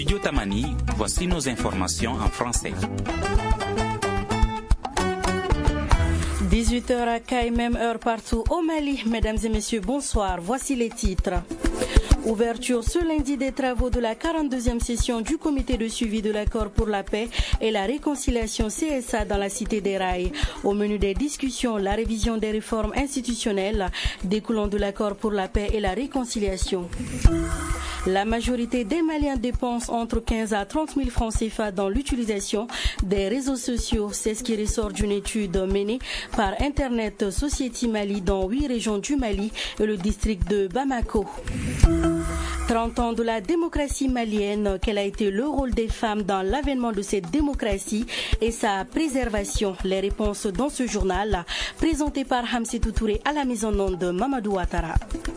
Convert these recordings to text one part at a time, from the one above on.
Studio Tamani, voici nos informations en français. 18h à Kay, même heure partout au Mali. Mesdames et messieurs, bonsoir. Voici les titres. Ouverture ce lundi des travaux de la 42e session du comité de suivi de l'accord pour la paix et la réconciliation CSA dans la cité des Rails. Au menu des discussions, la révision des réformes institutionnelles découlant de l'accord pour la paix et la réconciliation. La majorité des Maliens dépensent entre 15 à 30 000 francs CFA dans l'utilisation des réseaux sociaux. C'est ce qui ressort d'une étude menée par Internet Society Mali dans 8 régions du Mali et le district de Bamako. 30 ans de la démocratie malienne, quel a été le rôle des femmes dans l'avènement de cette démocratie et sa préservation? Les réponses dans ce journal présenté par Hamsetou Touré à la mise en onde de Mamadou Ouattara.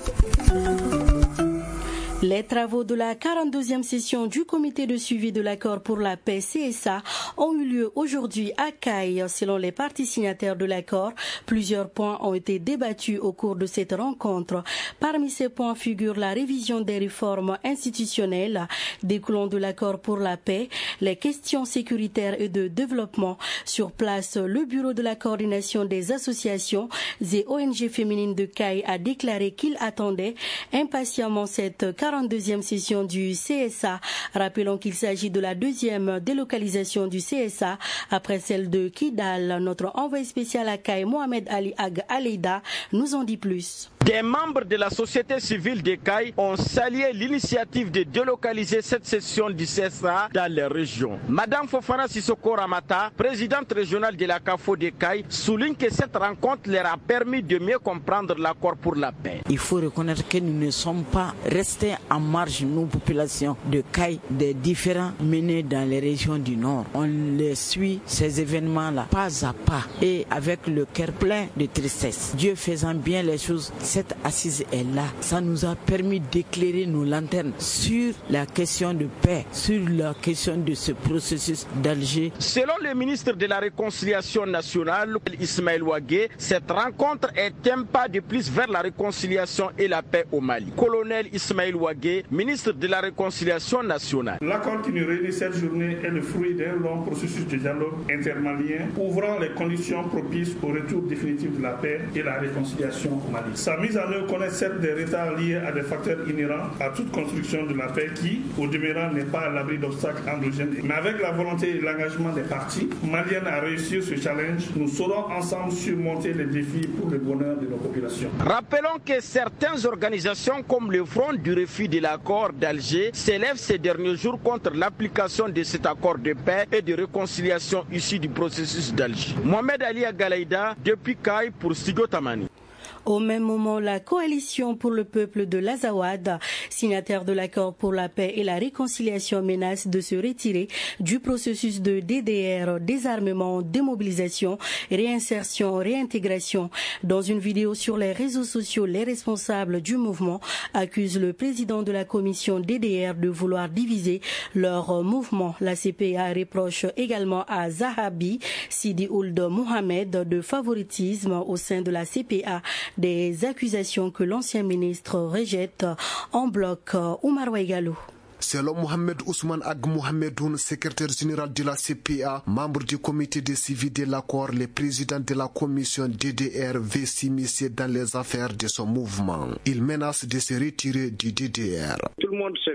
Les travaux de la 42e session du comité de suivi de l'accord pour la paix CSA ont eu lieu aujourd'hui à Kay. Selon les parties signataires de l'accord, plusieurs points ont été débattus au cours de cette rencontre. Parmi ces points figurent la révision des réformes institutionnelles découlant de l'accord pour la paix, les questions sécuritaires et de développement. Sur place, le bureau de la coordination des associations et ONG féminines de Kay a déclaré qu'il attendait impatiemment cette 42e session du CSA. Rappelons qu'il s'agit de la deuxième délocalisation du CSA après celle de Kidal. Notre envoyé spécial à Kay, Mohamed Ali Ag Aleida, nous en dit plus. Des membres de la société civile de Kay ont salué l'initiative de délocaliser cette session du CSA dans les régions. Madame Fofana Sissoko Ramata, présidente régionale de la CAFO de Kay, souligne que cette rencontre leur a permis de mieux comprendre l'accord pour la paix. Il faut reconnaître que nous ne sommes pas restés en marge, nous, populations de Kay, des différents menés dans les régions du Nord. On les suit, ces événements-là, pas à pas et avec le cœur plein de tristesse. Dieu faisant bien les choses, cette assise est là. Ça nous a permis d'éclairer nos lanternes sur la question de paix, sur la question de ce processus d'Alger. Selon le ministre de la Réconciliation nationale, Ismaël Ouagué, cette rencontre est un pas de plus vers la réconciliation et la paix au Mali. Colonel Ismaël Ouagué, ministre de la Réconciliation nationale. L'accord qui nous réunit cette journée est le fruit d'un long processus de dialogue intermalien ouvrant les conditions propices au retour définitif de la paix et la réconciliation au Mali. Sa mise en œuvre connaît certes des retards liés à des facteurs inhérents à toute construction de la paix qui, au demeurant, n'est pas à l'abri d'obstacles endogènes. Mais avec la volonté et l'engagement des parties maliennes à réussir ce challenge, nous saurons ensemble surmonter les défis pour le bonheur de nos populations. Rappelons que certaines organisations comme le Front du refus de l'accord d'Alger s'élèvent ces derniers jours contre l'application de cet accord de paix et de réconciliation issu du processus d'Alger. Mohamed Ali Agalaïda, depuis Kay pour Studio Tamani. Au même moment, la coalition pour le peuple de l'Azawad, signataire de l'accord pour la paix et la réconciliation, menace de se retirer du processus de DDR, désarmement, démobilisation, réinsertion, réintégration. Dans une vidéo sur les réseaux sociaux, les responsables du mouvement accusent le président de la commission DDR de vouloir diviser leur mouvement. La CPA reproche également à Zahabi Sidi Ould Mohamed de favoritisme au sein de la CPA. Des accusations que l'ancien ministre rejette en bloc. Oumar Ouaigalou. Selon Mohamed Ousmane Ag Mohamedoun, secrétaire général de la CPA, membre du comité de suivi de l'accord, le président de la commission DDR veut s'immiscer dans les affaires de son mouvement. Il menace de se retirer du DDR. Tout le monde se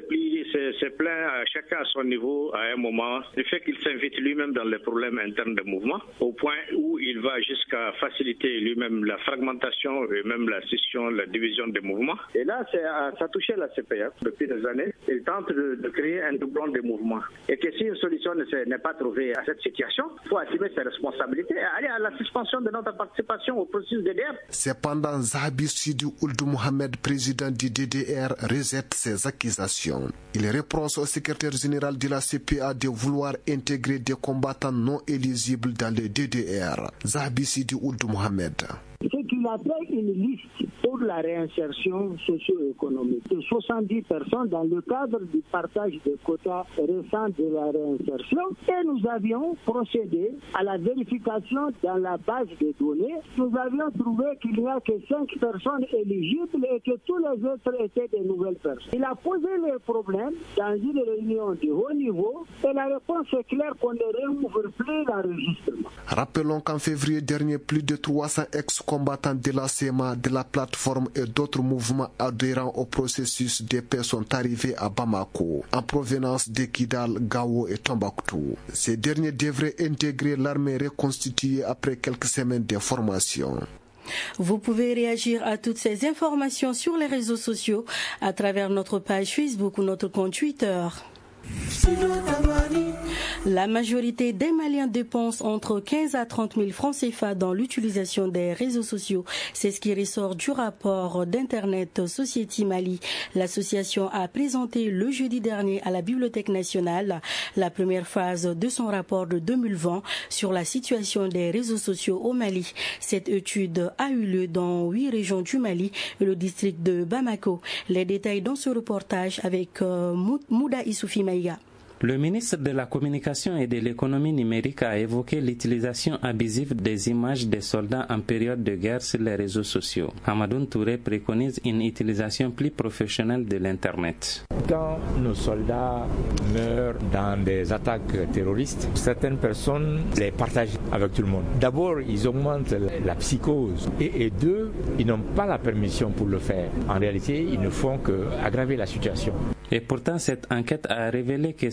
plaint, chacun à son niveau, à un moment, du fait qu'il s'invite lui-même dans les problèmes internes du mouvement, au point où il va jusqu'à faciliter lui-même la fragmentation et même la scission, la division des mouvements. Et là, ça touchait la CPA depuis des années. Il tente de créer un doublon des mouvements. Et que si une solution n'est pas trouvée à cette situation, il faut assumer ses responsabilités et aller à la suspension de notre participation au processus DDR. Cependant, Zahabi Sidi Ould Mohamed, président du DDR, rejette ces accusations. Il reproche au secrétaire général de la CPA de vouloir intégrer des combattants non éligibles dans le DDR. Zahabi Sidi Ould Mohamed. Ce qui il a fait une liste pour la réinsertion socio-économique de 70 personnes dans le cadre du partage des quotas récents de la réinsertion. Et nous avions procédé à la vérification dans la base de données. Nous avions trouvé qu'il n'y a que 5 personnes éligibles et que tous les autres étaient de nouvelles personnes. Il a posé les problèmes dans une réunion de haut niveau et la réponse est claire qu'on ne réouvre plus l'enregistrement. Rappelons qu'en février dernier, plus de 300 ex-combattants de la CMA, de la plateforme et d'autres mouvements adhérents au processus de paix sont arrivés à Bamako, en provenance de Kidal, Gao et Tombouctou. Ces derniers devraient intégrer l'armée reconstituée après quelques semaines de formation. Vous pouvez réagir à toutes ces informations sur les réseaux sociaux à travers notre page Facebook ou notre compte Twitter. La majorité des Maliens dépensent entre 15 à 30 000 francs CFA dans l'utilisation des réseaux sociaux. C'est ce qui ressort du rapport d'Internet Society Mali. L'association a présenté le jeudi dernier à la Bibliothèque nationale la première phase de son rapport de 2020 sur la situation des réseaux sociaux au Mali. Cette étude a eu lieu dans 8 régions du Mali et le district de Bamako. Les détails dans ce reportage avec Mouda Issoufi Maïga. Le ministre de la Communication et de l'Économie numérique a évoqué l'utilisation abusive des images des soldats en période de guerre sur les réseaux sociaux. Hamadoun Touré préconise une utilisation plus professionnelle de l'Internet. Quand nos soldats meurent dans des attaques terroristes, certaines personnes les partagent avec tout le monde. D'abord, ils augmentent la psychose et deux, ils n'ont pas la permission pour le faire. En réalité, ils ne font qu'aggraver la situation. Et pourtant, cette enquête a révélé que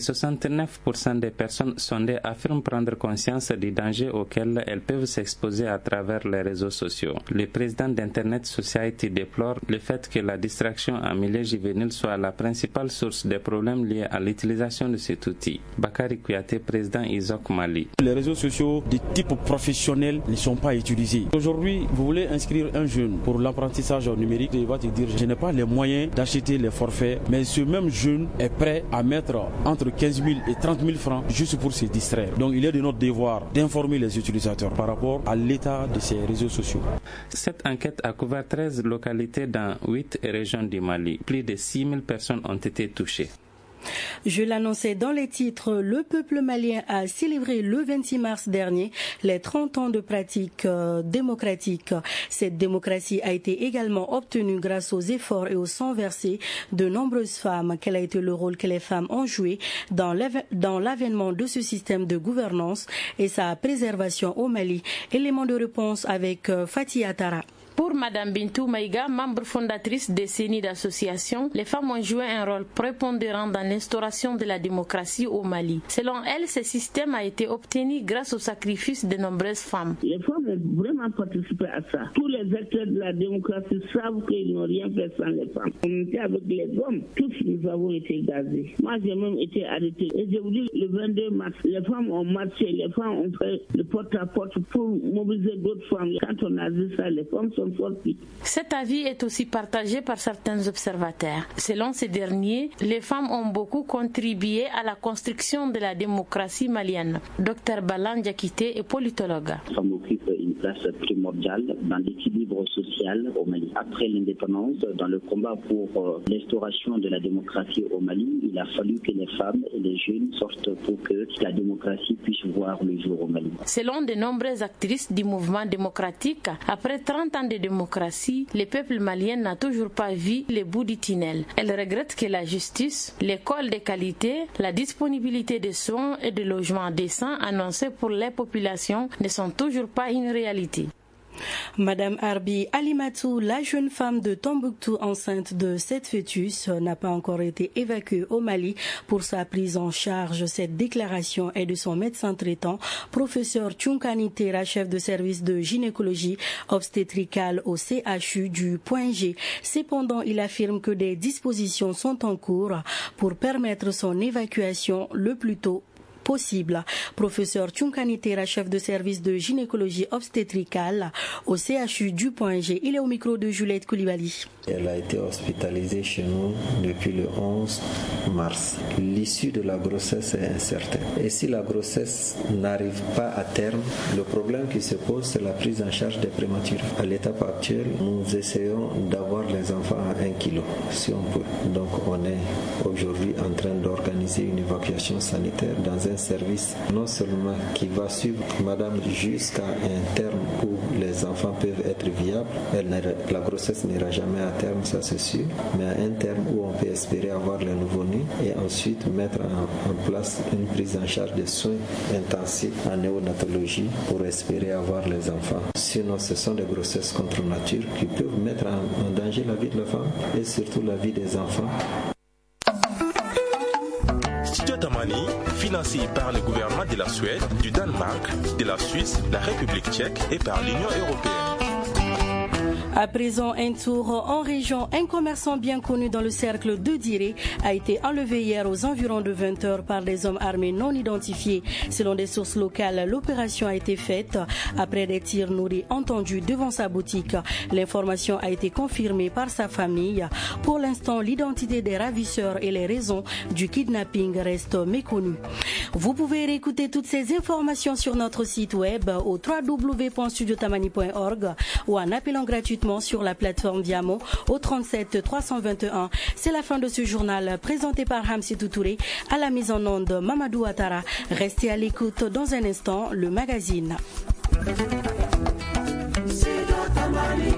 69% des personnes sondées affirment prendre conscience du danger auquel elles peuvent s'exposer à travers les réseaux sociaux. Le président d'Internet Society déplore le fait que la distraction en milieu juvénile soit la principale source des problèmes liés à l'utilisation de cet outil. Bakary Kouyaté, président ISOC Mali. Les réseaux sociaux de type professionnel ne sont pas utilisés. Aujourd'hui, vous voulez inscrire un jeune pour l'apprentissage numérique, il va te dire je n'ai pas les moyens d'acheter les forfaits, mais ce même jeune est prêt à mettre entre 15 000 et 30 000 francs juste pour se distraire. Donc il est de notre devoir d'informer les utilisateurs par rapport à l'état de ces réseaux sociaux. Cette enquête a couvert 13 localités dans 8 régions du Mali. Plus de 6 000 personnes ont été touchées. Je l'annonçais dans les titres, le peuple malien a célébré le 26 mars dernier les 30 ans de pratique démocratique. Cette démocratie a été également obtenue grâce aux efforts et au sang versé de nombreuses femmes. Quel a été le rôle que les femmes ont joué dans l'avènement de ce système de gouvernance et sa préservation au Mali? Élément de réponse avec Fatih Atara. Pour Madame Bintou Maïga, membre fondatrice des CENI d'association, les femmes ont joué un rôle prépondérant dans l'instauration de la démocratie au Mali. Selon elle, ce système a été obtenu grâce au sacrifice de nombreuses femmes. Les femmes ont vraiment participé à ça. Tous les acteurs de la démocratie savent qu'ils n'ont rien fait sans les femmes. On était avec les hommes, tous nous avons été gazés. Moi, j'ai même été arrêtée. Et je vous dis, le 22 mars, les femmes ont marché, les femmes ont fait le porte-à-porte pour mobiliser d'autres femmes. Quand on a vu ça, les femmes sont Cet avis est aussi partagé par certains observateurs. Selon ces derniers, les femmes ont beaucoup contribué à la construction de la démocratie malienne. Dr Balan Diakité est politologue. Les femmes occupent une place primordiale dans l'équilibre social au Mali. Après l'indépendance, dans le combat pour l'instauration de la démocratie au Mali, il a fallu que les femmes et les jeunes sortent pour que la démocratie puisse voir le jour au Mali. Selon de nombreuses actrices du mouvement démocratique, après 30 ans de démocratie, le peuple malien n'a toujours pas vu le bout du tunnel. Elle regrette que la justice, l'école de qualité, la disponibilité de soins et de logements décents annoncés pour les populations ne sont toujours pas une réalité. Madame Arbi Alimatou, la jeune femme de Tombouctou enceinte de 7 fœtus, n'a pas encore été évacuée au Mali pour sa prise en charge. Cette déclaration est de son médecin traitant, professeur Tchounkani Tera, chef de service de gynécologie obstétricale au CHU du Point G. Cependant, il affirme que des dispositions sont en cours pour permettre son évacuation le plus tôt possible. Professeur Tchunkani Tera, chef de service de gynécologie obstétricale au CHU du Point G. Il est au micro de Juliette Koulibaly. Elle a été hospitalisée chez nous depuis le 11 mars. L'issue de la grossesse est incertaine. Et si la grossesse n'arrive pas à terme, le problème qui se pose, c'est la prise en charge des prématurés. À l'étape actuelle, nous essayons d'avoir les enfants à 1 kg, si on peut. Donc on est aujourd'hui en train d'organiser une évacuation sanitaire dans un service non seulement qui va suivre madame jusqu'à un terme où les enfants peuvent être viables. La grossesse n'ira jamais à terme, ça c'est sûr, mais à un terme où on peut espérer avoir les nouveau-nés et ensuite mettre en place une prise en charge des soins intensifs en néonatologie pour espérer avoir les enfants. Sinon, ce sont des grossesses contre nature qui peuvent mettre en danger la vie de la femme et surtout la vie des enfants. Studio Tamani, financé par le gouvernement de la Suède, du Danemark, de la Suisse, la République tchèque et par l'Union européenne. À présent, un tour en région. Un commerçant bien connu dans le cercle de Diré a été enlevé hier aux environs de 20 heures par des hommes armés non identifiés. Selon des sources locales, l'opération a été faite après des tirs nourris entendus devant sa boutique. L'information a été confirmée par sa famille. Pour l'instant, l'identité des ravisseurs et les raisons du kidnapping restent méconnues. Vous pouvez réécouter toutes ces informations sur notre site web au www.studiotamani.org ou en appelant gratuitement sur la plateforme Diamo au 37 321. C'est la fin de ce journal présenté par Hamsi Toutouré, à la mise en onde Mamadou Ouattara. Restez à l'écoute dans un instant, le magazine.